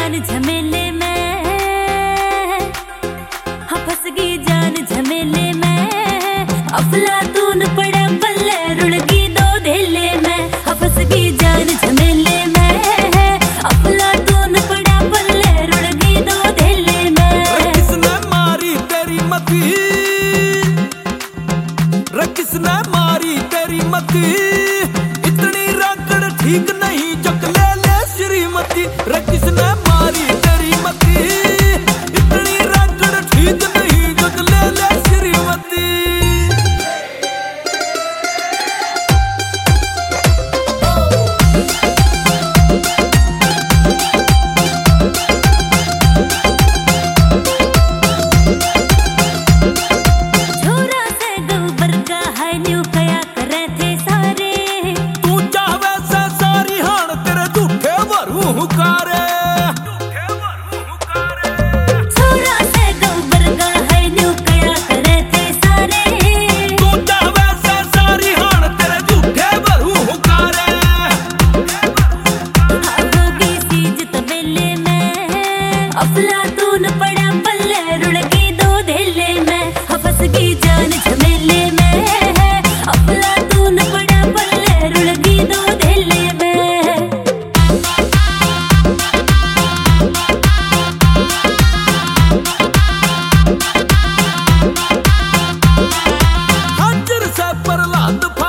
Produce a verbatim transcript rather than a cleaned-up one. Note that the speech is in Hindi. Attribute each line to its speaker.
Speaker 1: जान झमेले में, हाँ फंस गई जान झमेले में। अफलातून पड़ा पल्ले रुड़गी दो धेले में, हाँ फंस गई जान झमेले में। अफलातून पड़ा पल्ले रुड़गी दो धेले में।
Speaker 2: किसने मारी तेरी मती, किसने मारी तेरी मती, इतनी राकड़ ठीक नहीं जक ले ले श्रीमती। किसने मारी तेरी मती, इतनी राकड़ ठीक नहीं जक ले ले श्रीमती। हुकारे
Speaker 1: छोरा से गोबर का है न्यू कया करे थे सारे।
Speaker 2: तू चाहवे से सारी हाण तेरे झूठे भरू हुकारे।
Speaker 1: होगी सीज तबेले में, अफलातून पड़ा पल्ले रुड़गी दो धेले में। फंस गई जान झमेले में, अफलातून पड़ा पल्ले रुड़गी दो धेले में।
Speaker 2: प्रहलाद